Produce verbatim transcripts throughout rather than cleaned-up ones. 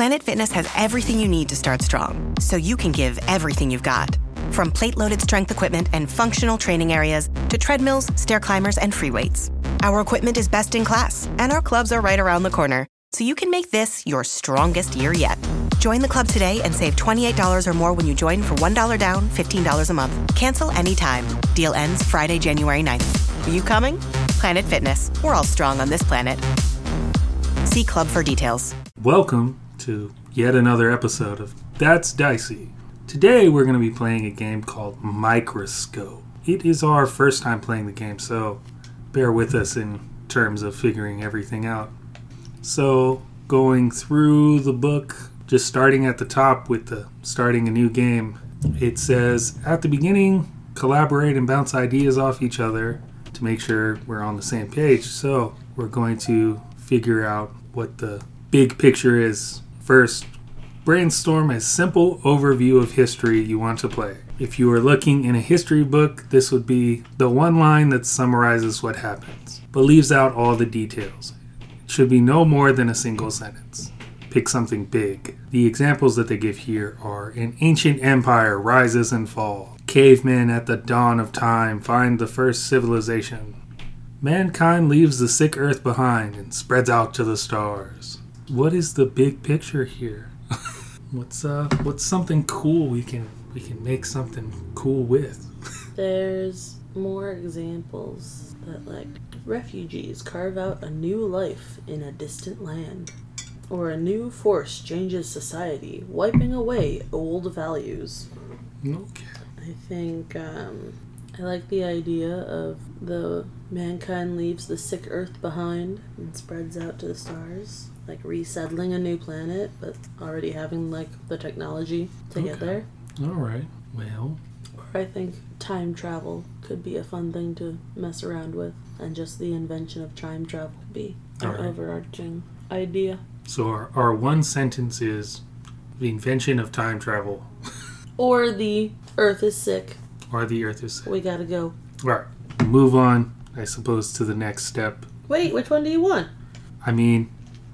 Planet Fitness has everything you need to start strong, so you can give everything you've got. From plate-loaded strength equipment and functional training areas to treadmills, stair climbers, and free weights. Our equipment is best in class, and our clubs are right around the corner, so you can make this your strongest year yet. Join the club today and save twenty-eight dollars or more when you join for one dollar down, fifteen dollars a month. Cancel anytime. Deal ends Friday, January ninth. Are you coming? Planet Fitness. We're all strong on this planet. See club for details. Welcome to yet another episode of That's Dicey. Today we're going to be playing a game called Microscope. It is our first time playing the game, so bear with us in terms of figuring everything out. So, going through the book, just starting at the top with the starting a new game, it says, at the beginning, collaborate and bounce ideas off each other to make sure we're on the same page. So, we're going to figure out what the big picture is. First, brainstorm a simple overview of history you want to play. If you are looking in a history book, this would be the one line that summarizes what happens, but leaves out all the details. It should be no more than a single sentence. Pick something big. The examples that they give here are: an ancient empire rises and falls. Cavemen at the dawn of time find the first civilization. Mankind leaves the sick earth behind and spreads out to the stars. What is the big picture here? what's uh what's something cool we can we can make something cool with? There's more examples that, like, refugees carve out a new life in a distant land. Or a new force changes society, wiping away old values. Okay. I think um, I like the idea of the mankind leaves the sick earth behind and spreads out to the stars. Like resettling a new planet, but already having, like, the technology to okay. get there. Alright, well. Or I think time travel could be a fun thing to mess around with. And just the invention of time travel would be an right. overarching idea. So our, our one sentence is the invention of time travel. Or the earth is sick. Or the earth is sick. We gotta go. Alright, move on, I suppose, to the next step. Wait, which one do you want? I mean,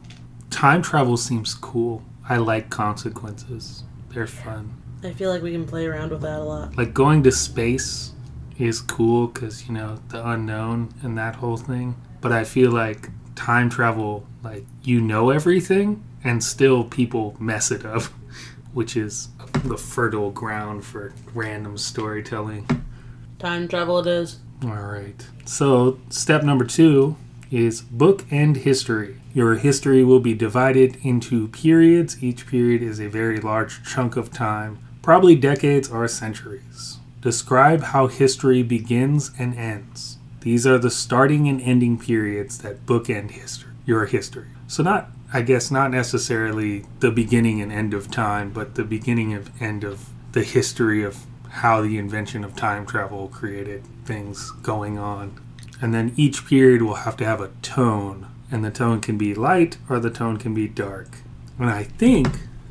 time travel seems cool. I like consequences. They're fun. I feel like we can play around with that a lot. Like, going to space is cool because, you know, the unknown and that whole thing. But I feel like time travel, like, you know everything and still people mess it up, which is the fertile ground for random storytelling. Time travel it is. All right. So, step number two is bookend history. Your history will be divided into periods. Each period is a very large chunk of time, probably decades or centuries. Describe how history begins and ends. These are the starting and ending periods that bookend history, your history. So not, I guess, not necessarily the beginning and end of time, but the beginning and end of the history of how the invention of time travel created things going on. And then each period will have to have a tone, and the tone can be light or the tone can be dark. And I think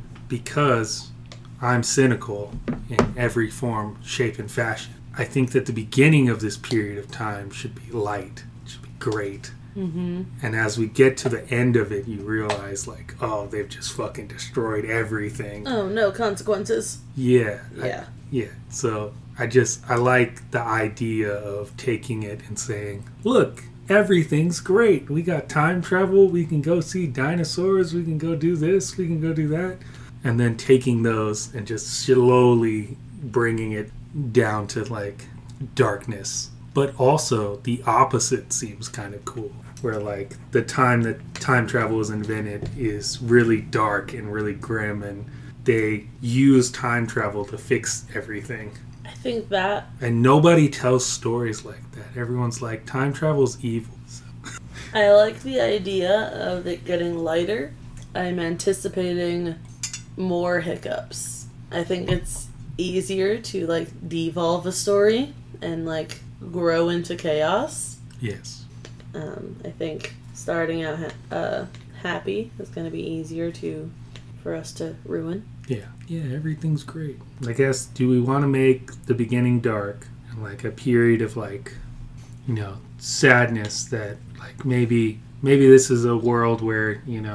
because I'm cynical in every form, shape, and fashion, I think that the beginning of this period of time should be light. It should be great. Mm-hmm. And as we get to the end of it, you realize, like, oh, they've just fucking destroyed everything. Oh, no consequences. Yeah. Yeah. I, yeah. So I just, I like the idea of taking it and saying, look, everything's great. We got time travel. We can go see dinosaurs. We can go do this. We can go do that. And then taking those and just slowly bringing it down to, like, darkness. But also the opposite seems kind of cool, where, like, the time that time travel was invented is really dark and really grim, and they use time travel to fix everything. I think that... And nobody tells stories like that. Everyone's like, time travel's evil. So. I like the idea of it getting lighter. I'm anticipating more hiccups. I think it's easier to, like, devolve a story and, like, grow into chaos. Yes. Um, I think starting out ha- uh, happy is going to be easier to for us to ruin. Yeah. Yeah, everything's great. I guess, do we want to make the beginning dark and, like, a period of, like, you know, sadness that, like, maybe maybe this is a world where, you know,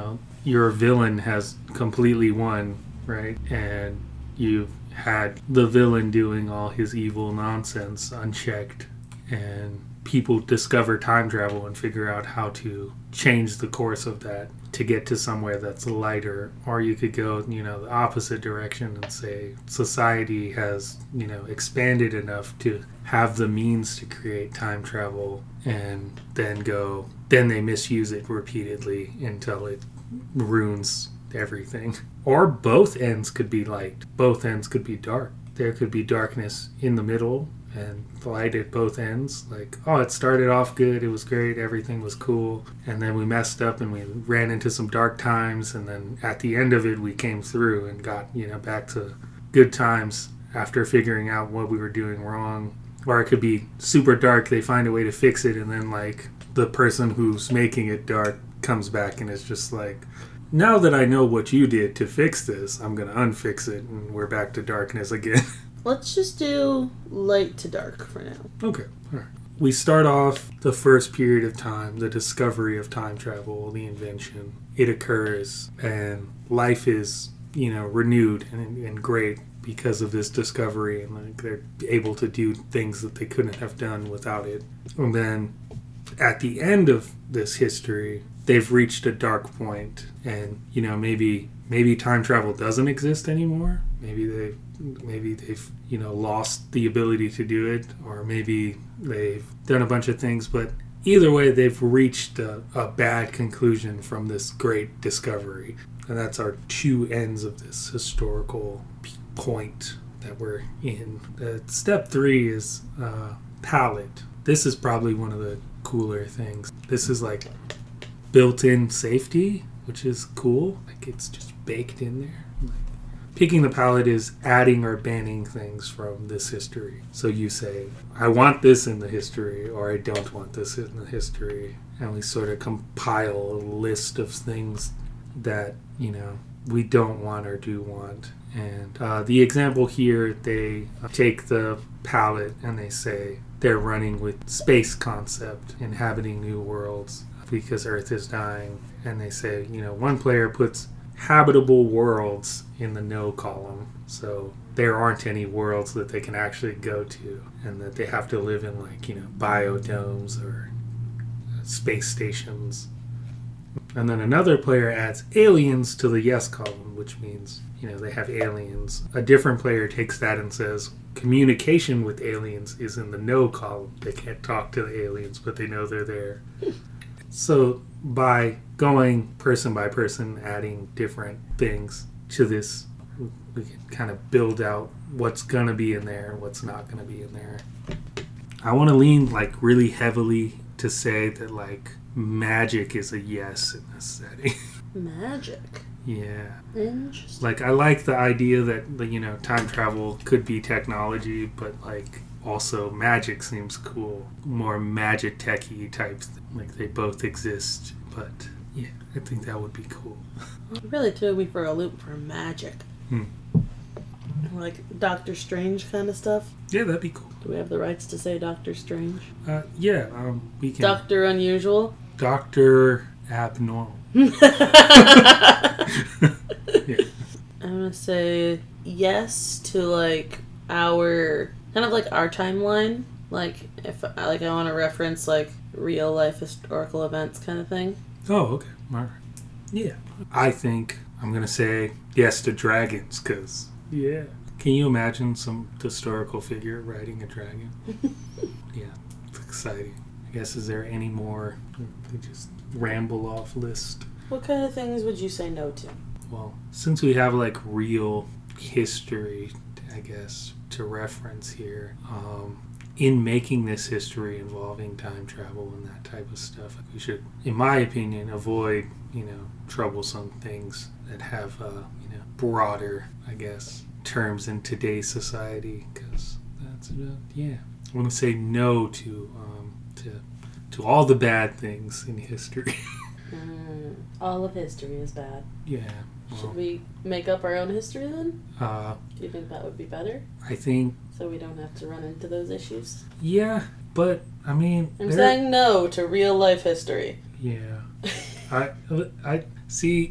your villain has completely won, right? And you've had the villain doing all his evil nonsense unchecked, and people discover time travel and figure out how to change the course of that to get to somewhere that's lighter. Or you could go, you know, the opposite direction and say society has, you know, expanded enough to have the means to create time travel, and then go, then they misuse it repeatedly until it ruins everything. Or both ends could be light. Both ends could be dark. There could be darkness in the middle and light at both ends. Like, oh, it started off good, it was great, everything was cool, and then we messed up and we ran into some dark times, and then at the end of it we came through and got, you know, back to good times after figuring out what we were doing wrong. Or it could be super dark, they find a way to fix it, and then like the person who's making it dark comes back and is just like, now that I know what you did to fix this, I'm going to unfix it, and we're back to darkness again. Let's just do light to dark for now. Okay, all right. We start off the first period of time, the discovery of time travel, the invention. It occurs, and life is, you know, renewed and, and great because of this discovery, and like they're able to do things that they couldn't have done without it. And then at the end of this history, they've reached a dark point, and you know, maybe maybe time travel doesn't exist anymore. Maybe they maybe they've, you know, lost the ability to do it, or maybe they've done a bunch of things, but either way they've reached a, a bad conclusion from this great discovery. And that's our two ends of this historical point that we're in. Uh, step three is uh, palette. This is probably one of the cooler things. This is like built-in safety, which is cool. Like it's just baked in there. Like, picking the palette is adding or banning things from this history. So you say, I want this in the history, or I don't want this in the history. And we sort of compile a list of things that, you know, we don't want or do want. And uh, the example here, they take the palette and they say they're running with space concept, inhabiting new worlds because Earth is dying. And they say, you know, one player puts habitable worlds in the no column. So there aren't any worlds that they can actually go to, and that they have to live in, like, you know, biodomes or space stations. And then another player adds aliens to the yes column, which means, you know, they have aliens. A different player takes that and says communication with aliens is in the no column. They can't talk to the aliens, but they know they're there. So by going person by person, adding different things to this, we can kind of build out what's going to be in there, what's not going to be in there. I want to lean like really heavily to say that like magic is a yes in this setting. Magic? Yeah. Interesting. Like, I like the idea that, you know, time travel could be technology, but like also magic seems cool. More magic techy types. Like they both exist, but yeah, I think that would be cool. You really threw me for a loop for magic. Hmm. Like Doctor Strange kind of stuff. Yeah, that'd be cool. Do we have the rights to say Doctor Strange? Uh, yeah, um, we can. Doctor Unusual? Doctor Abnormal. Yeah. I'm gonna say yes to like our kind of like our timeline. Like if like I want to reference like real life historical events kind of thing. Oh, okay. All right. Yeah. I think I'm gonna say yes to dragons, because yeah. Can you imagine some historical figure riding a dragon? Yeah, it's exciting. I guess, is there any more? We just ramble off list. What kind of things would you say no to? Well, since we have like real history, I guess, to reference here, um, in making this history involving time travel and that type of stuff, we should, in my opinion, avoid, you know, troublesome things that have, uh, you know, broader, I guess, terms in today's society, because that's uh, yeah. I want to say no to um, to to all the bad things in history. mm, all of history is bad. Yeah. Well, should we make up our own history then? Uh, Do you think that would be better? I think. So we don't have to run into those issues? Yeah, but I mean. I'm saying no to real life history. Yeah. I I see.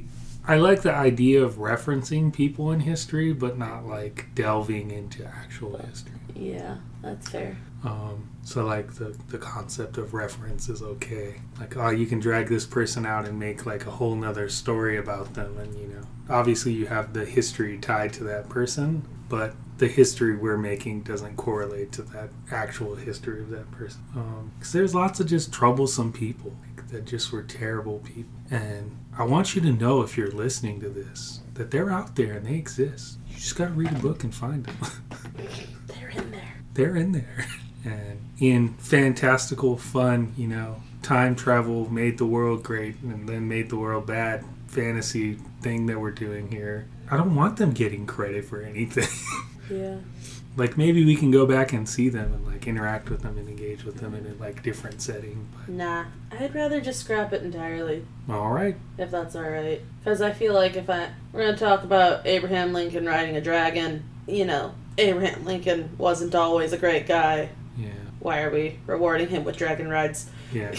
I like the idea of referencing people in history, but not like delving into actual history. Yeah, that's fair. Um, so like the, the concept of reference is okay. Like, oh, you can drag this person out and make like a whole nother story about them. And, you know, obviously you have the history tied to that person, but the history we're making doesn't correlate to that actual history of that person. Um, 'cause there's lots of just troublesome people like, that just were terrible people. And I want you to know, if you're listening to this, that they're out there and they exist. You just got to read a book and find them. They're in there. They're in there. And in fantastical, fun, you know, time travel made the world great and then made the world bad fantasy thing that we're doing here, I don't want them getting credit for anything. Yeah. Like, maybe we can go back and see them and, like, interact with them and engage with them in a, like, different setting. But... Nah. I'd rather just scrap it entirely. All right. If that's all right. Because I feel like if I... We're going to talk about Abraham Lincoln riding a dragon. You know, Abraham Lincoln wasn't always a great guy. Yeah. Why are we rewarding him with dragon rides? Yeah.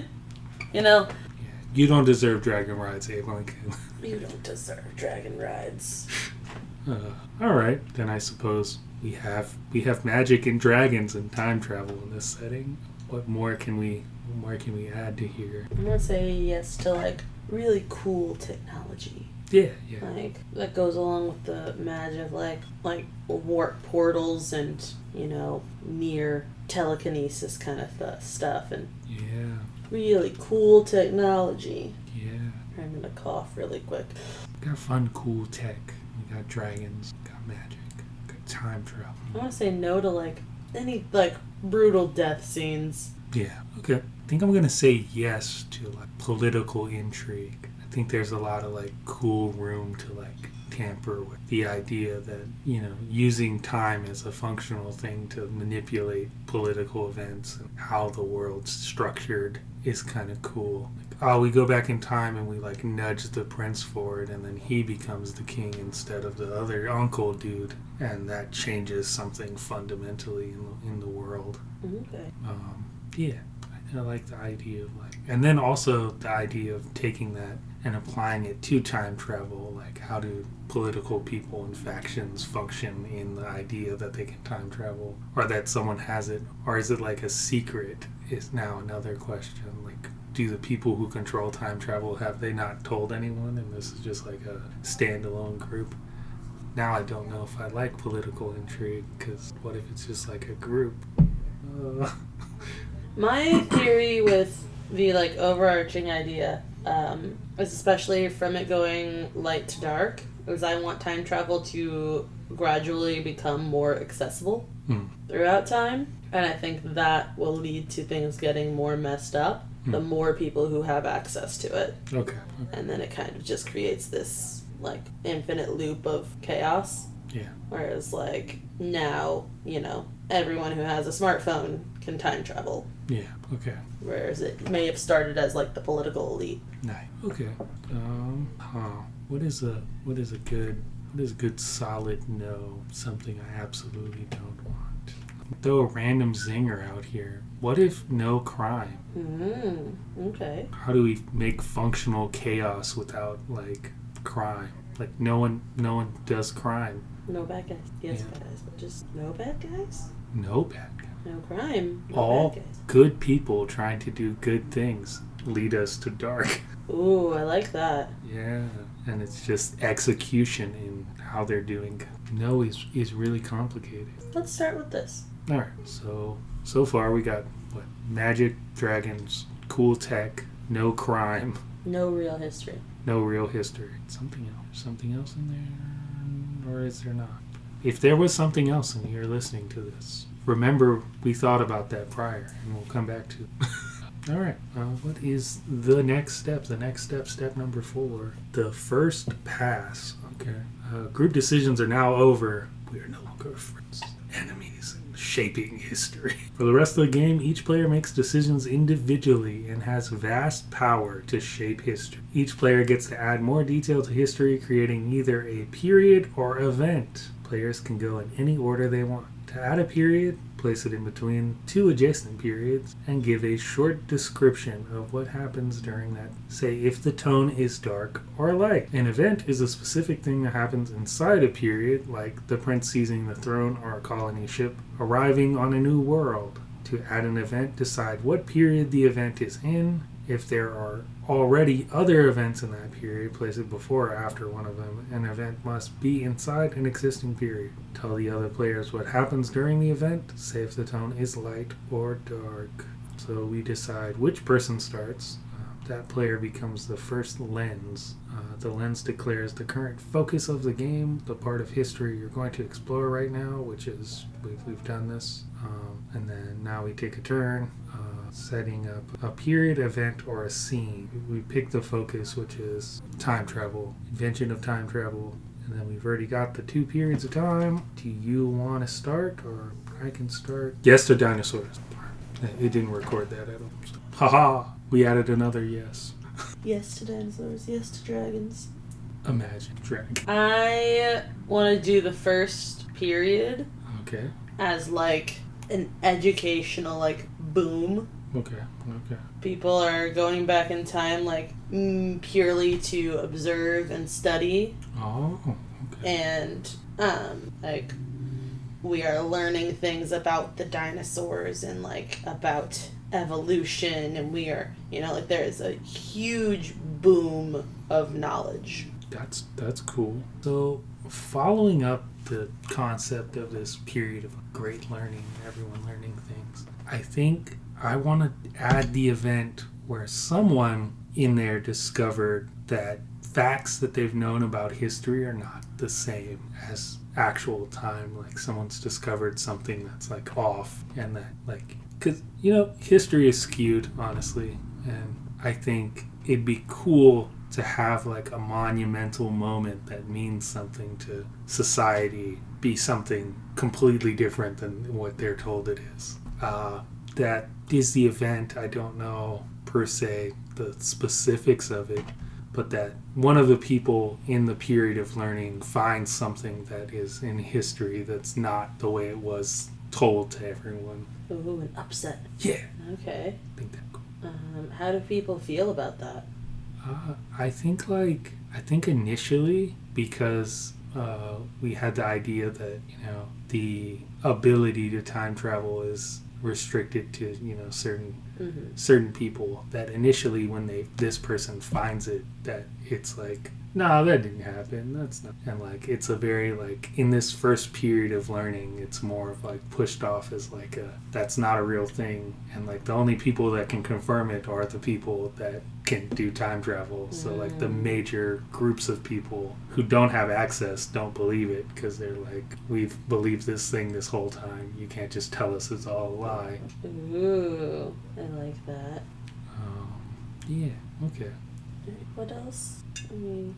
You know? Yeah. You don't deserve dragon rides, Abe Lincoln. You don't deserve dragon rides. Uh, all right. Then I suppose... We have we have magic and dragons and time travel in this setting. What more can we what more can we add to here? I'm gonna say yes to like really cool technology. Yeah, yeah. Like that goes along with the magic, like like warp portals and you know near telekinesis kind of th- stuff and Yeah. really cool technology. Yeah. I'm gonna cough really quick. We got fun, cool tech. We got dragons. We got magic. Time travel. I want to say no to like any like brutal death scenes. Yeah. Okay. I think I'm gonna say yes to like political intrigue. I think there's a lot of like cool room to like tamper with the idea that you know using time as a functional thing to manipulate political events and how the world's structured is kind of cool. Like, oh, we go back in time and we like nudge the prince forward, and then he becomes the king instead of the other uncle dude, and that changes something fundamentally in the, in the world. Okay. Um, yeah, I, I like the idea of like, and then also the idea of taking that and applying it to time travel. Like, how do political people and factions function in the idea that they can time travel, or that someone has it, or is it like a secret? Is now another question. Like, do the people who control time travel, have they not told anyone, and this is just like a standalone group? Now I don't know if I like political intrigue, because what if it's just like a group? Uh. My theory with the like overarching idea um, is especially from it going light to dark, is I want time travel to gradually become more accessible Mm. throughout time, and I think that will lead to things getting more messed up Mm. the more people who have access to it. Okay. okay. And then it kind of just creates this like infinite loop of chaos. Yeah. Whereas like now, you know, everyone who has a smartphone can time travel. Yeah. Okay. Whereas it may have started as like the political elite. Nice. Okay. Um. Huh. What is a what is a good what is a good solid no? Something I absolutely don't want. Throw a random zinger out here. What if no crime? Mm, okay. How do we make functional chaos without like crime? Like no one no one does crime. No bad guys. Yes, Yeah. bad guys, but just no bad guys. No bad guy. No crime. No All bad guys. good people trying to do good things lead us to dark. Ooh, I like that. Yeah, and it's just execution in how they're doing. No is is really complicated. Let's start with this. All right, so so far we got what? Magic, dragons, cool tech, no crime, No real history. no real history. Something else? Something else in there, or is there not? If there was something else and you're listening to this, remember we thought about that prior, and we'll come back to it. All right. Uh, what is the next step? The next step, step number four, the first pass. Okay. Uh, group decisions are now over. We are no longer friends, enemies, and shaping history. For the rest of the game, each player makes decisions individually and has vast power to shape history. Each player gets to add more detail to history, creating either a period or event. Players can go in any order they want. To add a period, place it in between two adjacent periods, and give a short description of what happens during that. Say if the tone is dark or light. An event is a specific thing that happens inside a period, like the prince seizing the throne or a colony ship arriving on a new world. To add an event, decide what period the event is in. If there are already other events in that period, place it before or after one of them. An event must be inside an existing period. Tell the other players what happens during the event. Say if the tone is light or dark. So we decide which person starts. Uh, that player becomes the first lens. Uh, the lens declares the current focus of the game, the part of history you're going to explore right now, which is, we've, we've done this. Um, and then now we take a turn. Uh, setting up a period, event, or a scene. We pick the focus, which is time travel, invention of time travel, and then we've already got the two periods of time. Do you want to start, or I can start? Yes to dinosaurs. It didn't record that at all. Haha, we added another yes. Yes to dinosaurs, yes to dragons. Imagine dragon. I want to do the first period. Okay. As like an educational like boom. Okay, okay. People are going back in time, like, mm, purely to observe and study. Oh, okay. And, um, like, we are learning things about the dinosaurs and, like, about evolution. And we are, you know, like, there is a huge boom of knowledge. That's, that's cool. So, following up the concept of this period of great learning, everyone learning things, I think I want to add the event where someone in there discovered that facts that they've known about history are not the same as actual time. Like someone's discovered something that's like off, and that like, because you know, history is skewed, honestly, and I think it'd be cool to have like a monumental moment that means something to society be something completely different than what they're told it is. Uh, that is the event. I don't know per se the specifics of it, but that one of the people in the period of learning finds something that is in history that's not the way it was told to everyone. Ooh, an upset. Yeah. Okay. I think that's cool. Um, how do people feel about that? Uh, I think like I think initially because uh, we had the idea that, you know, the ability to time travel is restricted to, you know, certain mm-hmm. certain people, that initially when they this person finds it, that it's like, no, that didn't happen, that's not, and like it's a very like in this first period of learning, it's more of like pushed off as like a that's not a real thing, and like the only people that can confirm it are the people that can do time travel. So like the major groups of people who don't have access don't believe it, because they're like, we've believed this thing this whole time, you can't just tell us it's all a lie. Ooh, I like that. Um, yeah, okay. What else? I mean,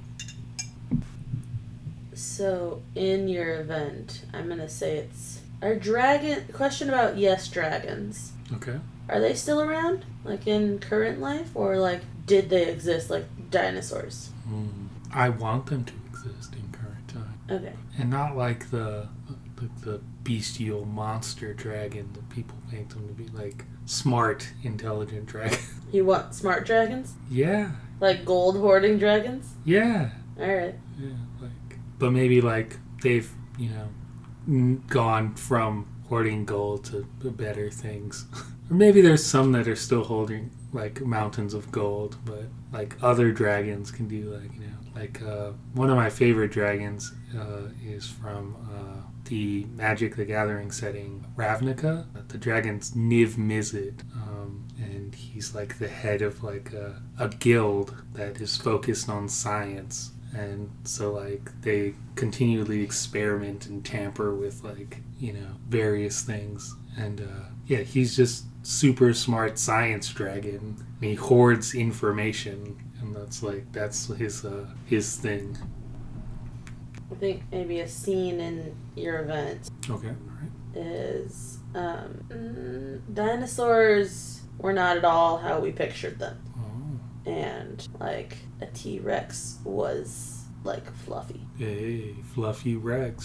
so in your event, I'm gonna say it's are dragon question about yes dragons. Okay. Are they still around, like in current life, or like did they exist like dinosaurs? Mm, I want them to exist in current time. Okay. And not like the the, the bestial monster dragon that people make them to be, like smart, intelligent dragons. You want smart dragons? Yeah. Like gold hoarding dragons? Yeah. Alright. Yeah, like, but maybe like they've, you know, gone from hoarding gold to better things. Or maybe there's some that are still holding like mountains of gold, but like other dragons can do like, you know, like uh, one of my favorite dragons uh, is from uh, the Magic the Gathering setting, Ravnica. The dragon's Niv Mizzet, um, and he's like the head of like a, a guild that is focused on science. And so like they continually experiment and tamper with like, you know, various things. And uh, yeah, he's just super smart science dragon. And he hoards information, and that's like that's his uh, his thing. I think maybe a scene in your event. Okay, all right. Is um, mm, dinosaurs were not at all how we pictured them. Oh. And like a T-Rex was like fluffy. Hey, Fluffy Rex.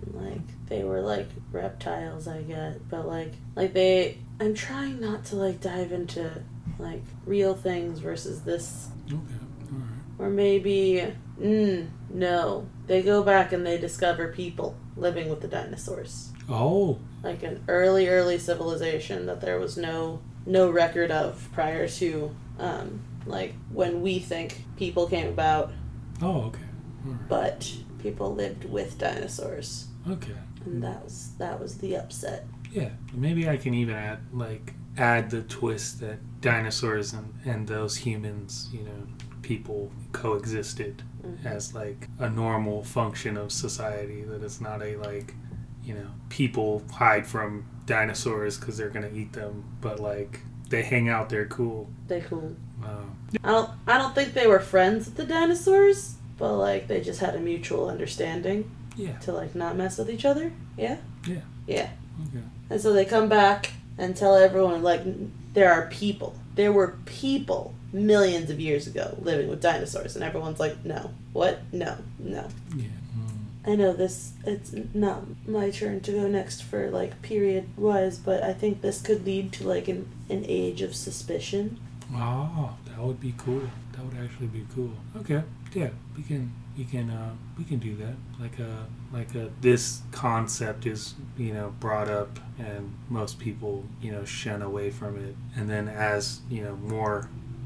Like, they were, like, reptiles, I get. But, like, like they... I'm trying not to, like, dive into, like, real things versus this. Okay, alright. Or maybe... Mm, no. They go back and they discover people living with the dinosaurs. Oh. Like an early, early civilization that there was no no record of prior to, um, like, when we think people came about. Oh, okay. All right. But people lived with dinosaurs. Okay. And that was that was the upset. Yeah. Maybe I can even add, like, add the twist that dinosaurs and, and those humans, you know, people coexisted mm-hmm. as, like, a normal function of society, that it's not a, like, you know, people hide from dinosaurs because they're gonna eat them, but, like, they hang out, they're cool. They're cool. Um, I don't I don't think they were friends with the dinosaurs, but, like, they just had a mutual understanding. Yeah. To, like, not mess with each other. Yeah? Yeah. Yeah. Okay. And so they come back and tell everyone, like, there are people. There were people millions of years ago living with dinosaurs, and everyone's like, no. What? No. No. Yeah. I know this, it's not my turn to go next for, like, period-wise, but I think this could lead to, like, an, an age of suspicion. Oh, that would be cool. That would actually be cool. Okay. Yeah, we can, we can, uh, we can do that. Like a, like a, this concept is, you know, brought up, and most people, you know, shun away from it. And then as, you know, more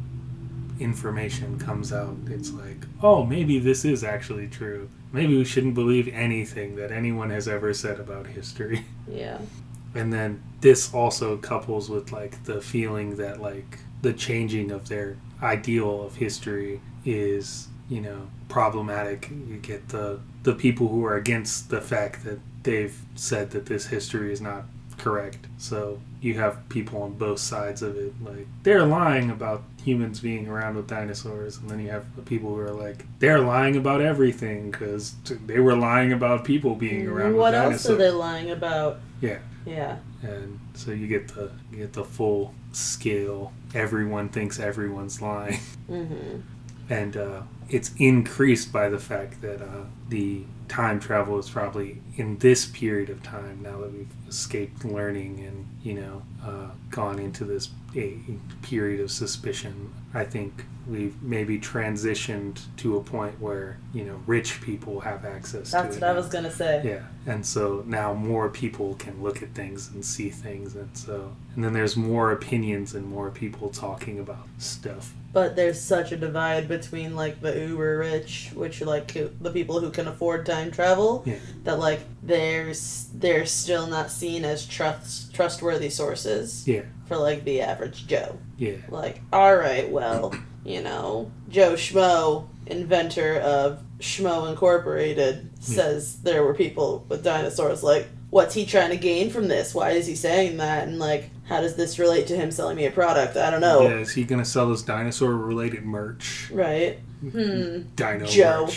information comes out, it's like, oh, maybe this is actually true. Maybe we shouldn't believe anything that anyone has ever said about history. Yeah. And then this also couples with, like, the feeling that, like, the changing of their ideal of history is, you know, problematic. You get the the people who are against the fact that they've said that this history is not correct. So you have people on both sides of it, like, they're lying about humans being around with dinosaurs, and then you have the people who are like, they're lying about everything because they were lying about people being around what with dinosaurs. What else are they lying about? Yeah. Yeah. And so you get the you get the full scale. Everyone thinks everyone's lying. Mm-hmm. And uh, it's increased by the fact that uh, the time travel is probably in this period of time, now that we've escaped learning and, you know, uh, gone into this a period of suspicion. I think we've maybe transitioned to a point where, you know, rich people have access That's to it. That's what I was going to say. Yeah. And so now more people can look at things and see things. And so, and then there's more opinions and more people talking about stuff. But there's such a divide between, like, the uber rich, which are, like, the people who can afford time travel, yeah. that, like, there's they're still not seen as trust trustworthy sources. Yeah. For, like, the average Joe. Yeah. Like, all right, well, you know, Joe Schmo, inventor of Schmo Incorporated, says yeah. there were people with dinosaurs. Like, what's he trying to gain from this? Why is he saying that? And, like, how does this relate to him selling me a product? I don't know. Yeah, is he going to sell this dinosaur-related merch? Right. Hmm. Dino Joe.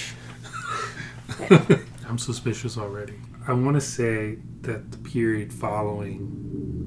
merch. I'm suspicious already. I want to say that the period following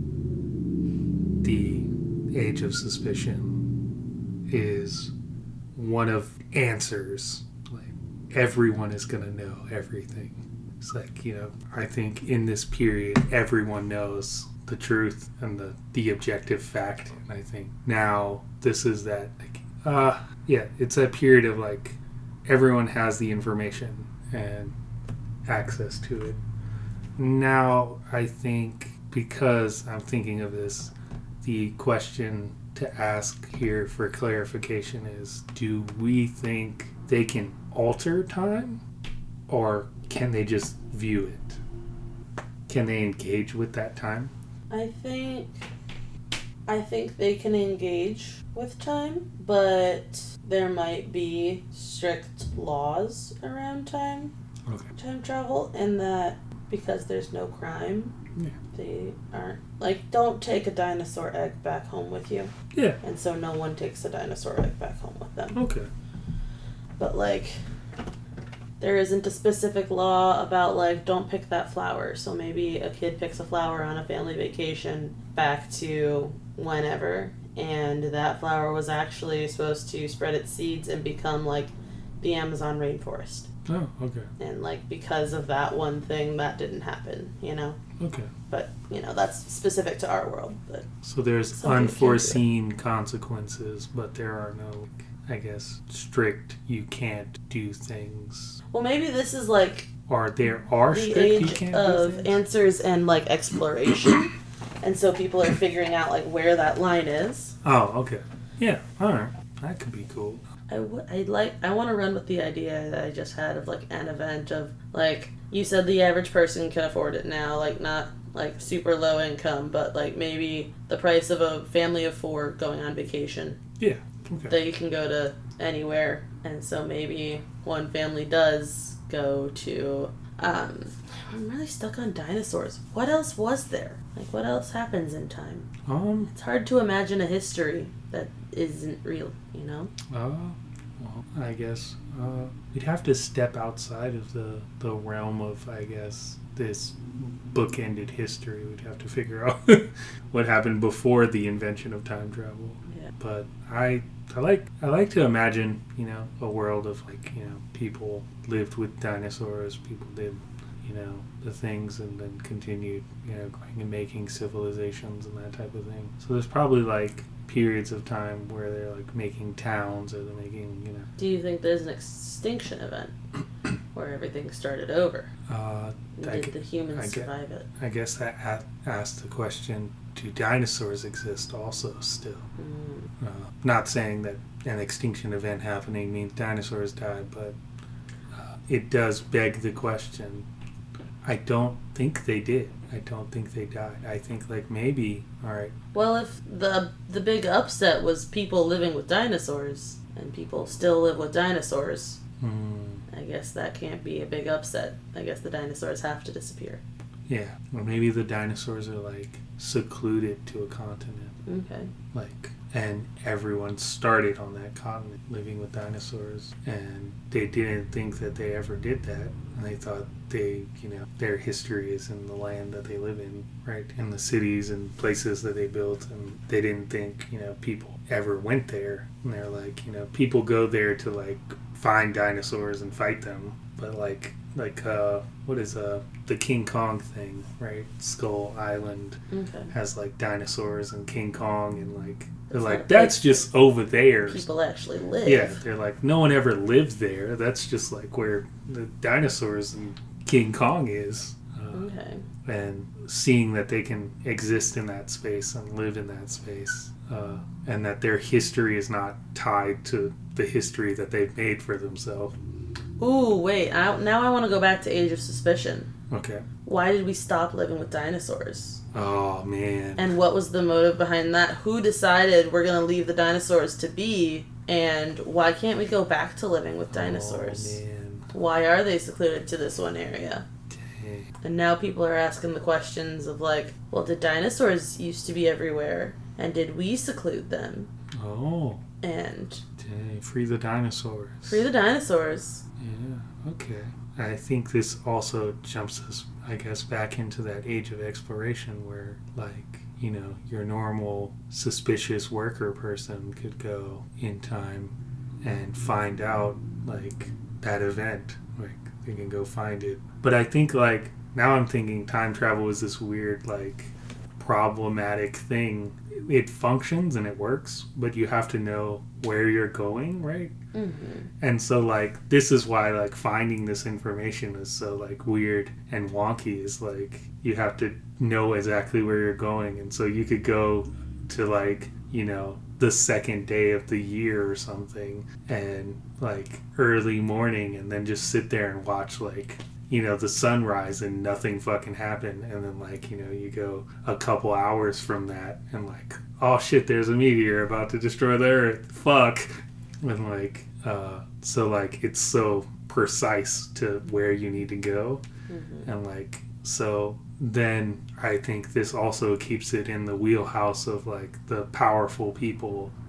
the Age of Suspicion is one of answers. Like, everyone is going to know everything. It's like, you know, I think in this period, everyone knows the truth and the, the objective fact. And I think now this is that, like, uh, yeah, it's a period of, like, everyone has the information and access to it. Now, I think, because I'm thinking of this, the question to ask here for clarification is, do we think they can alter time, or can they just view it? Can they engage with that time? I think I think they can engage with time, but there might be strict laws around time okay. time travel, and that because there's no crime, yeah. they aren't, like, don't take a dinosaur egg back home with you. Yeah. And so no one takes a dinosaur egg back home with them. Okay. But, like, there isn't a specific law about, like, don't pick that flower. So maybe a kid picks a flower on a family vacation back to whenever, and that flower was actually supposed to spread its seeds and become, like, the Amazon rainforest. Oh, okay. And, like, because of that one thing, that didn't happen, you know? Okay. But, you know, that's specific to our world. But So there's unforeseen consequences, but there are no, I guess, strict, you can't do things. Well, maybe this is, like... Or there are the strict, you age can't do of things? answers and, like, exploration. And so people are figuring out, like, where that line is. Oh, okay. Yeah, alright. That could be cool. I would, I'd like, I want to run with the idea that I just had of, like, an event of, like, you said the average person can afford it now, like, not, like, super low income, but, like, maybe the price of a family of four going on vacation. Yeah, okay. That you can go to anywhere. And so maybe one family does go to, um, I'm really stuck on dinosaurs. What else was there? Like, what else happens in time? Um, It's hard to imagine a history that isn't real, you know? uh, well, I guess, uh, we'd have to step outside of the, the realm of, I guess, this bookended history. We'd have to figure out what happened before the invention of time travel. Yeah. But I, I like, I like to imagine, you know, a world of, like, you know, people lived with dinosaurs, people did, you know, the things, and then continued, you know, going and making civilizations and that type of thing. So there's probably, like, periods of time where they're, like, making towns, or they're making, you know... Do you think there's an extinction event where everything started over? Uh, I Did gu- the humans I gu- survive it? I guess that a- asked the question, do dinosaurs exist also still? Mm. Uh, not saying that an extinction event happening means dinosaurs died, but uh, it does beg the question. I don't think they did. I don't think they died. I think, like, maybe, all right. Well, if the the big upset was people living with dinosaurs, and people still live with dinosaurs, Hmm. I guess that can't be a big upset. I guess the dinosaurs have to disappear. Yeah, or maybe the dinosaurs are, like, secluded to a continent. Okay. Like, and everyone started on that continent living with dinosaurs, and they didn't think that they ever did that, and they thought they, you know, their history is in the land that they live in, right, in the cities and places that they built, and they didn't think, you know, people ever went there, and they're like, you know, people go there to, like, find dinosaurs and fight them, but, like, like, uh, what is, uh, the King Kong thing, right, Skull Island Okay. has, like, dinosaurs and King Kong, and, like, they're It's like, not that's like just over there. People actually live. Yeah, they're like, no one ever lived there. That's just, like, where the dinosaurs and King Kong is. Uh, Okay. and seeing that they can exist in that space and live in that space, uh, and that their history is not tied to the history that they've made for themselves. Ooh, wait. I, now I want to go back to Age of Suspicion. Okay. Why did we stop living with dinosaurs? Oh, man. And what was the motive behind that? Who decided we're going to leave the dinosaurs to be? And why can't we go back to living with dinosaurs? Oh, man. Why are they secluded to this one area? Dang. And now people are asking the questions of, like, well, did dinosaurs used to be everywhere? And did we seclude them? Oh. And Dang. Free the dinosaurs. free the dinosaurs. Yeah, okay. I think this also jumps us, I guess, back into that age of exploration where, like, you know, your normal suspicious worker person could go in time and find out, like, that event. Like, they can go find it. But I think, like, now I'm thinking time travel is this weird, like, problematic thing. It functions and it works, but you have to know where you're going, right? Mm-hmm. And so, like, this is why, like, finding this information is so, like, weird and wonky, is, like, you have to know exactly where you're going. And so you could go to, like, you know, the second day of the year or something, and, like, early morning, and then just sit there and watch, like, you know, the sunrise and nothing fucking happened. And then, like, you know, you go a couple hours from that and, like, oh shit, there's a meteor about to destroy the earth. Fuck. And, like, uh, so, like, it's so precise to where you need to go. Mm-hmm. And, like, so then I think this also keeps it in the wheelhouse of, like, the powerful people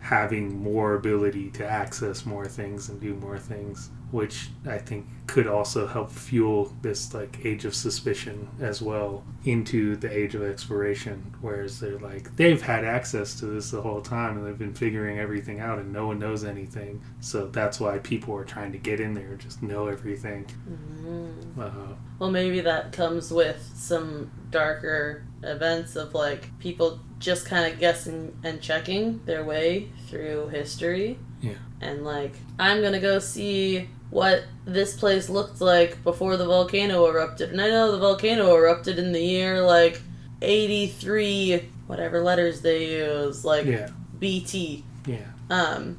having more ability to access more things and do more things, which I think could also help fuel this like age of suspicion as well into the age of exploration, whereas they're like they've had access to this the whole time and they've been figuring everything out and no one knows anything, so that's why people are trying to get in there and just know everything. Mm-hmm. uh, Well, maybe that comes with some darker events of like people just kind of guessing and checking their way through history. Yeah. And like, I'm gonna go see what this place looked like before the volcano erupted. And I know the volcano erupted in the year like eighty-three, whatever letters they use, like yeah. B T. Yeah. Um,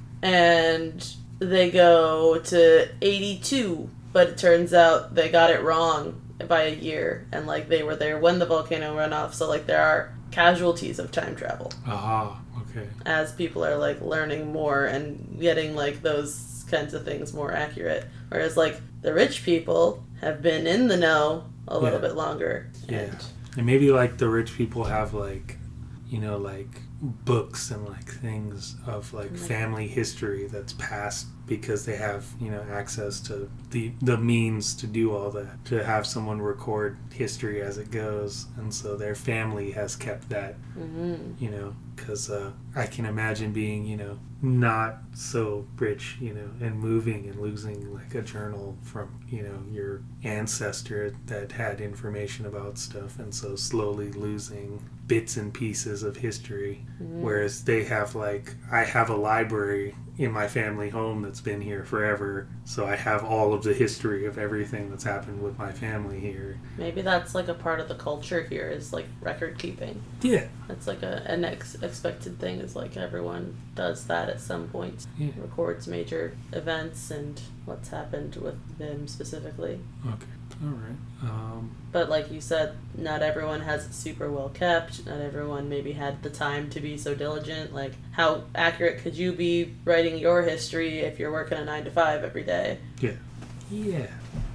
and they go to eighty-two, but it turns out they got it wrong by a year, and like they were there when the volcano went off, so like there are casualties of time travel. Aha, okay. As people are like learning more and getting like those kinds of things more accurate. Whereas like the rich people have been in the know a little Yeah. bit longer. Yeah. And And maybe like the rich people have like, you know, like books and like things of like family history that's passed because they have, you know, access to the the means to do all that, to have someone record history as it goes, and so their family has kept that. mm-hmm. You know, because uh, I can imagine being, you know, not so rich, you know, and moving and losing like a journal from, you know, your ancestor that had information about stuff, and so slowly losing bits and pieces of history. Mm-hmm. Whereas they have like, I have a library in my family home that's been here forever, so I have all of the history of everything that's happened with my family here. Maybe that's like a part of the culture here is like record keeping. Yeah. That's like a an ex- expected thing, is like everyone does that at some point. Yeah. Records major events and what's happened with them specifically. Okay. All right. Um, But like you said, not everyone has it super well kept. Not everyone maybe had the time to be so diligent. Like, how accurate could you be writing your history if you're working a nine to five every day? yeah. Yeah.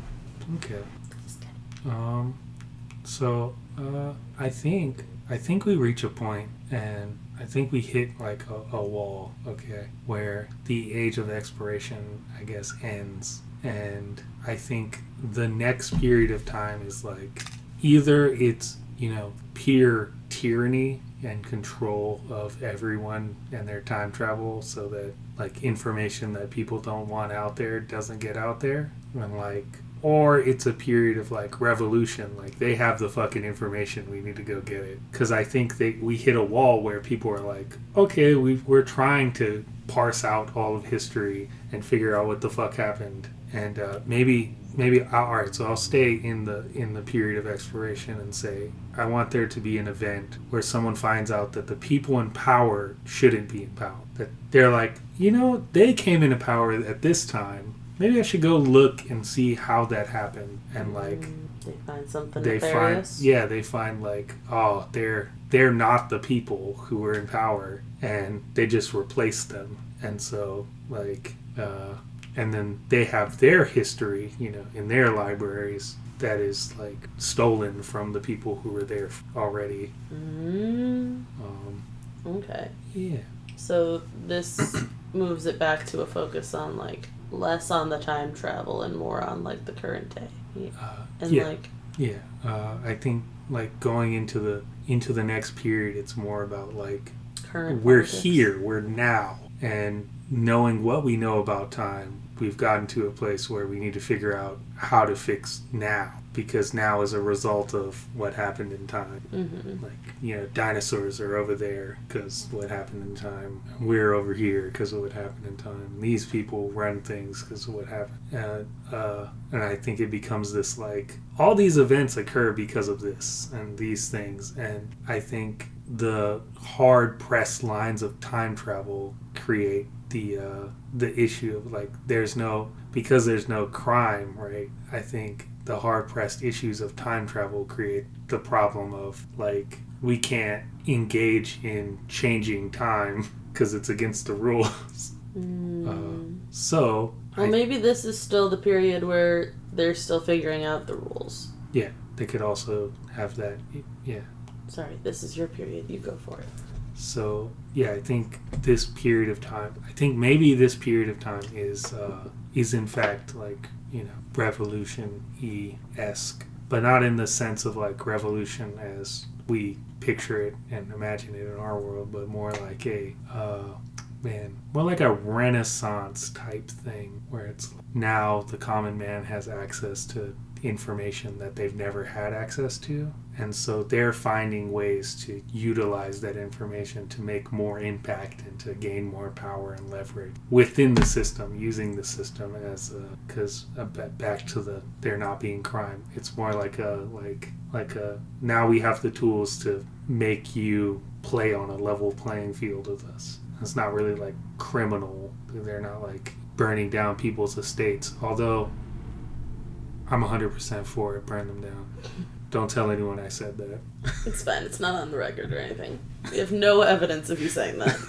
Okay. Um, so, uh, I think, I think we reach a point, and I think we hit like a, a wall, okay, where the age of exploration, I guess, ends. And I think the next period of time is like, either it's, you know, pure tyranny and control of everyone and their time travel, so that like information that people don't want out there doesn't get out there, and like, or it's a period of like revolution, like they have the fucking information, we need to go get it. Because I think that we hit a wall where people are like, okay, we we're trying to parse out all of history and figure out what the fuck happened, and uh, maybe maybe all right, so I'll stay in the in the period of exploration and say I want there to be an event where someone finds out that the people in power shouldn't be in power, that they're like, you know, they came into power at this time, maybe I should go look and see how that happened. And like They find something they nefarious. find yeah they find like, oh, they're they're not the people who were in power and they just replaced them, and so like uh and then they have their history, you know, in their libraries that is like stolen from the people who were there already. Mm, Um, okay. yeah. So this moves it back to a focus on like less on the time travel and more on like the current day. Uh, And yeah. like Yeah. Uh, I think like going into the into the next period, it's more about like current we're politics. here, we're now, and knowing what we know about time, we've gotten to a place where we need to figure out how to fix now, because now is a result of what happened in time. Mm-hmm. Like, you know, dinosaurs are over there because what happened in time. We're over here because of what happened in time. These people run things because of what happened. Uh, uh, and I think it becomes this like, all these events occur because of this and these things. And I think the hard pressed lines of time travel create the uh, the issue of like, there's no, because there's no crime, right? I think the hard pressed issues of time travel create the problem of like, we can't engage in changing time because it's against the rules. Mm. Uh, so Well, I, maybe this is still the period where they're still figuring out the rules. yeah, they could also have that. Yeah. Sorry, this is your period. You go for it. So yeah, I think this period of time, I think maybe this period of time is uh, is in fact like, you know, revolution-y-esque, but not in the sense of like revolution as we picture it and imagine it in our world, but more like a uh, man, more like a Renaissance type thing where it's now the common man has access to information that they've never had access to, and so they're finding ways to utilize that information to make more impact and to gain more power and leverage within the system, using the system as a, because uh, back to the there not being crime, it's more like a like like a now we have the tools to make you play on a level playing field with us. It's not really like criminal, they're not like burning down people's estates, although I'm one hundred percent for it. Burn them down. Don't tell anyone I said that. It's fine. It's not on the record or anything. We have no evidence of you saying that.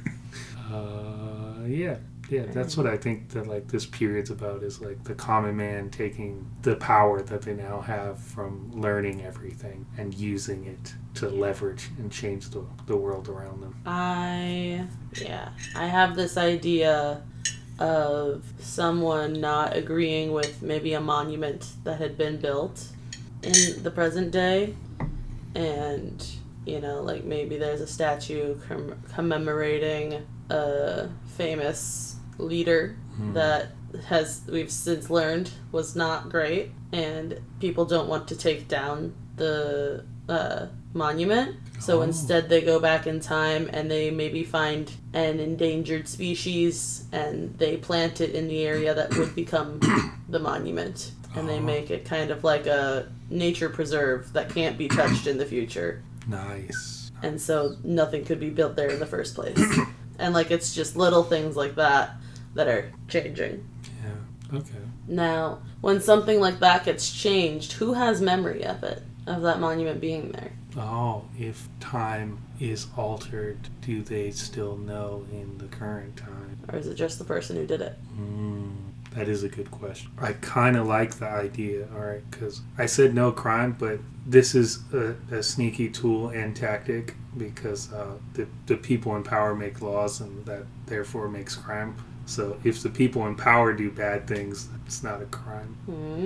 uh, yeah. Yeah, that's what I think that like this period's about, is like the common man taking the power that they now have from learning everything and using it to leverage and change the, the world around them. I, yeah. I have this idea of someone not agreeing with maybe a monument that had been built in the present day, and you know, like maybe there's a statue com- commemorating a famous leader mm. that has we've since learned was not great, and people don't want to take down the uh, monument. So oh. instead they go back in time and they maybe find an endangered species and they plant it in the area that would become the monument. And they make it kind of like a nature preserve that can't be touched in the future. Nice. And so nothing could be built there in the first place. And like it's just little things like that that are changing. Yeah, okay. Now, when something like that gets changed, who has memory of it? Of that monument being there? Oh, if time is altered, do they still know in the current time? Or is it just the person who did it? Mm, that is a good question. I kind of like the idea, all right, because I said no crime, but this is a, a sneaky tool and tactic, because uh, the, the people in power make laws, and that therefore makes crime. So if the people in power do bad things, it's not a crime.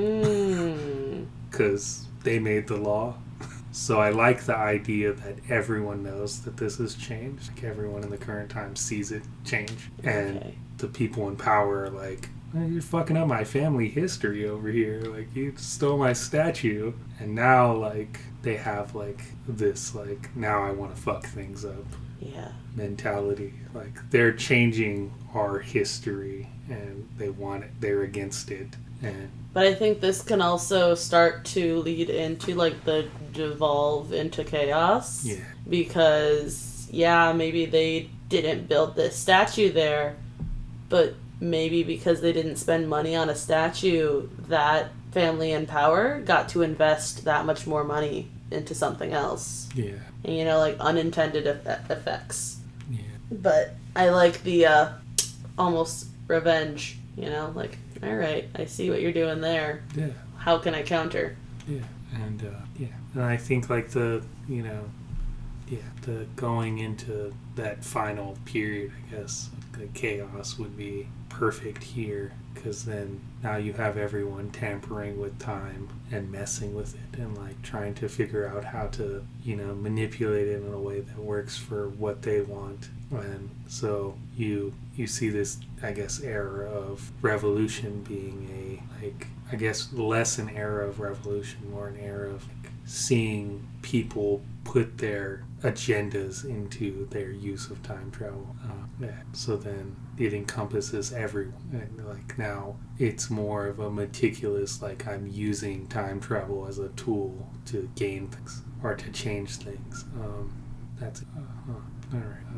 Because mm. they made the law. So I like the idea that everyone knows that this has changed. Like everyone in the current time sees it change. And okay. the people in power are like, you're fucking up my family history over here. Like, you stole my statue. And now, like, they have, like, this, like, now I want to fuck things up. Yeah. Mentality. Like, they're changing our history and they want it. They're against it. And but I think this can also start to lead into, like, the devolve into chaos. Yeah. Because, yeah, maybe they didn't build this statue there, but maybe because they didn't spend money on a statue, that family in power got to invest that much more money into something else. Yeah. And, you know, like, unintended eff- effects. Yeah. But I like the uh, almost revenge, you know, like, all right, I see what you're doing there. Yeah. How can I counter? Yeah. And, uh, yeah. And I think, like, the, you know, yeah, the going into that final period, I guess, the chaos would be perfect here, because then now you have everyone tampering with time and messing with it and like trying to figure out how to, you know, manipulate it in a way that works for what they want. And so you you see this, I guess, era of revolution being a, like, I guess less an era of revolution, more an era of like, seeing people put their agendas into their use of time travel. Uh, yeah. So then it encompasses everyone. And like now it's more of a meticulous, like, I'm using time travel as a tool to gain things or to change things. Um, that's it. Uh, huh. All right.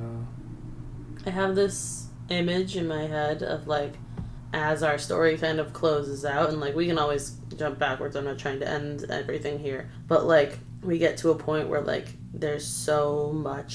Uh, I have this image in my head of like, as our story kind of closes out, and like we can always jump backwards, I'm not trying to end everything here, but like we get to a point where like there's so much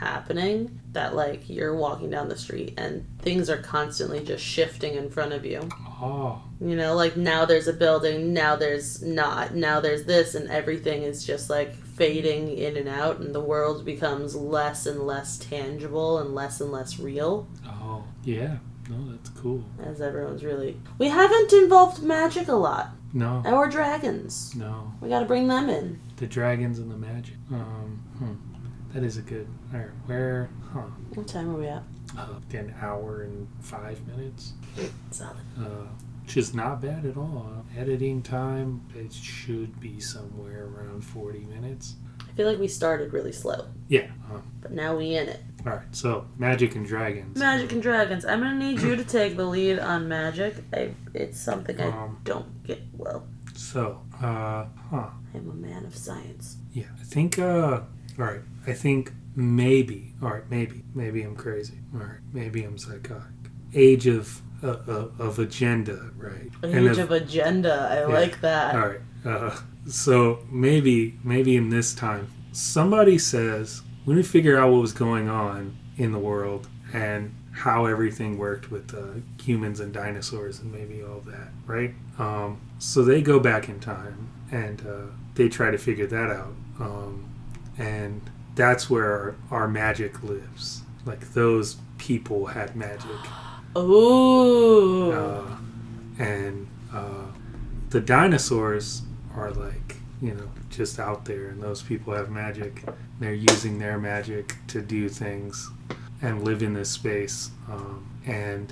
happening that, like, you're walking down the street and things are constantly just shifting in front of you. Oh. You know, like, now there's a building, now there's not, now there's this, and everything is just, like, fading in and out, and the world becomes less and less tangible and less and less real. Oh, yeah. No, that's cool. As everyone's really... We haven't involved magic a lot. No. Or dragons. No. We gotta bring them in. The dragons and the magic. Um, hmm. That is a good... Alright, where... Huh. What time are we at? Uh, an hour and five minutes. Solid. Uh, which is not bad at all. Editing time, it should be somewhere around forty minutes. I feel like we started really slow. Yeah. Uh, but now we in it. Alright, so Magic and Dragons. Magic and Dragons. I'm gonna need you to take the lead on magic. I, it's something I Um, don't get well. So, uh, huh. I'm a man of science. Yeah, I think, uh, alright, I think maybe, alright, maybe, maybe I'm crazy. Alright, maybe I'm psychotic. Age of, uh, uh, of agenda, right? Age of agenda. I yeah, like that. Alright, uh, so maybe, maybe in this time, somebody says, when we figure out what was going on in the world and how everything worked with uh, humans and dinosaurs and maybe all that, right? Um, so they go back in time and uh, they try to figure that out. Um, and that's where our, our magic lives. Like, those people had magic. Ooh. Uh, and uh, the dinosaurs are like, you know, just out there, and those people have magic. They're using their magic to do things and live in this space. Um, and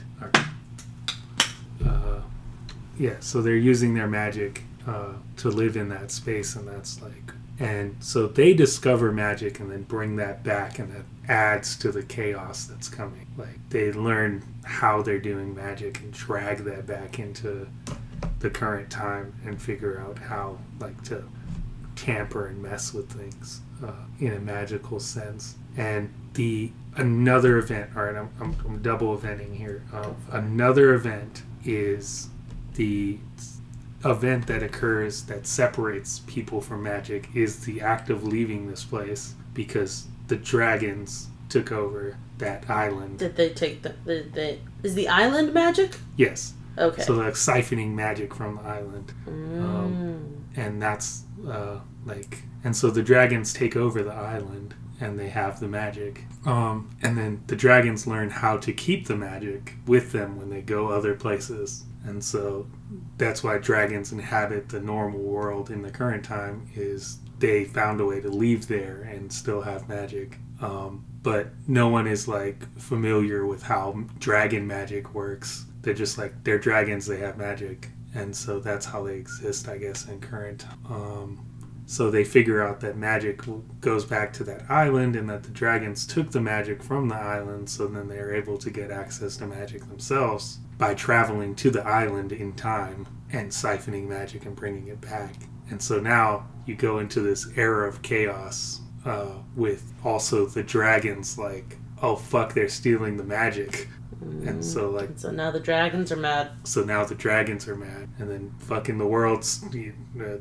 uh, yeah, so they're using their magic uh, to live in that space, and that's like, and so they discover magic and then bring that back, and that adds to the chaos that's coming. Like, they learn how they're doing magic and drag that back into the current time and figure out how, like, to tamper and mess with things uh, in a magical sense. And the another event, all right, I'm, I'm, I'm double eventing here. Uh, another event is the event that occurs that separates people from magic is the act of leaving this place, because the dragons took over that island. Did they take the... Did they, is the island magic? Yes. Okay. So, like, siphoning magic from the island. Mm. Um, and that's, uh, like... And so the dragons take over the island, and they have the magic. Um, and then the dragons learn how to keep the magic with them when they go other places. And so that's why dragons inhabit the normal world in the current time, is they found a way to leave there and still have magic. Um, but no one is, like, familiar with how dragon magic works. They're just like, they're dragons, they have magic. And so that's how they exist, I guess, in current. Um, so they figure out that magic goes back to that island, and that the dragons took the magic from the island, so then they're able to get access to magic themselves by traveling to the island in time and siphoning magic and bringing it back. And so now you go into this era of chaos uh, with also the dragons like, oh fuck, they're stealing the magic. And so, like... So now the dragons are mad. So now the dragons are mad. And then fucking the world's, you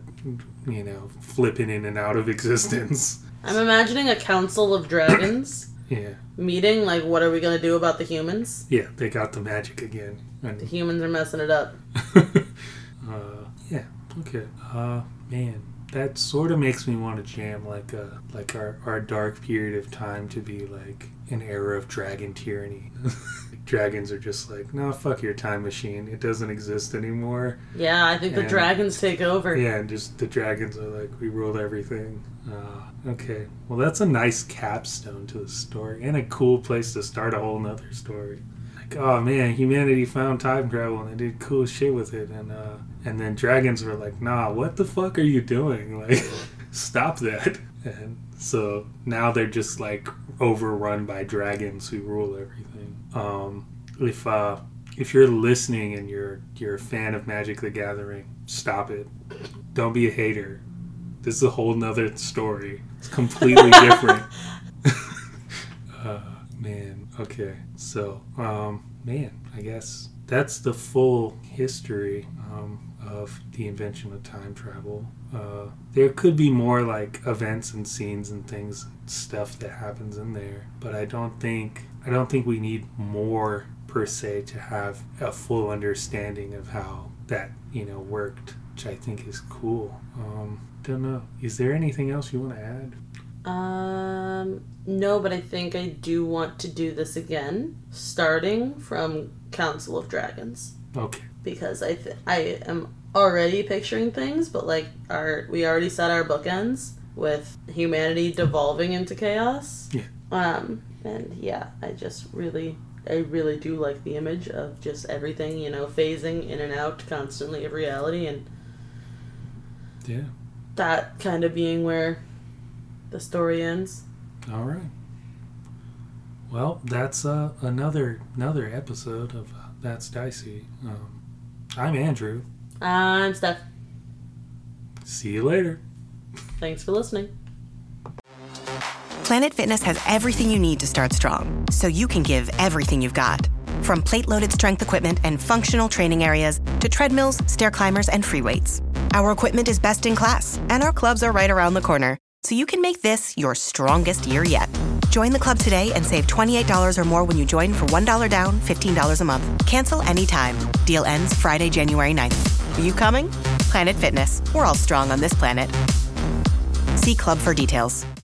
know, flipping in and out of existence. I'm imagining a council of dragons. Yeah. Meeting, like, what are we going to do about the humans? Yeah, they got the magic again. And the humans are messing it up. uh, yeah, okay. Uh, man, that sort of makes me want to jam, like, a, like our, our dark period of time to be, like, an era of dragon tyranny. Dragons are just like, no, fuck your time machine. It doesn't exist anymore. Yeah, I think and, the dragons take over. Yeah, and just the dragons are like, we rule everything. Uh, okay. Well, that's a nice capstone to the story, and a cool place to start a whole nother story. Like, oh man, humanity found time travel and they did cool shit with it, and uh, and then dragons were like, nah, what the fuck are you doing? Like, stop that. And so now they're just like overrun by dragons who rule everything. Um, if uh, if you're listening and you're you're a fan of Magic the Gathering, stop it. Don't be a hater. This is a whole nother story. It's completely different. uh, man, okay. So, um, man, I guess that's the full history um, of the invention of time travel. Uh, there could be more like events and scenes and things, stuff that happens in there, but I don't think I don't think we need more per se to have a full understanding of how that, you know, worked, which I think is cool. Um, don't know. Is there anything else you want to add? Um, no, but I think I do want to do this again, starting from Council of Dragons. Okay. Because I th- I am already picturing things, but like our we already set our bookends with humanity devolving into chaos. Yeah. Um, and yeah, I just really, I really do like the image of just everything, you know, phasing in and out constantly of reality, and yeah, that kind of being where the story ends. All right. Well, that's uh, another another episode of uh, That's Dicey. Um, I'm Andrew. I'm Steph. See you later. Thanks for listening. Planet Fitness has everything you need to start strong, so you can give everything you've got. From plate-loaded strength equipment and functional training areas to treadmills, stair climbers, and free weights. Our equipment is best in class, and our clubs are right around the corner, so you can make this your strongest year yet. Join the club today and save twenty-eight dollars or more when you join for one dollar down, fifteen dollars a month. Cancel anytime. Deal ends Friday, January ninth. Are you coming? Planet Fitness. We're all strong on this planet. See club for details.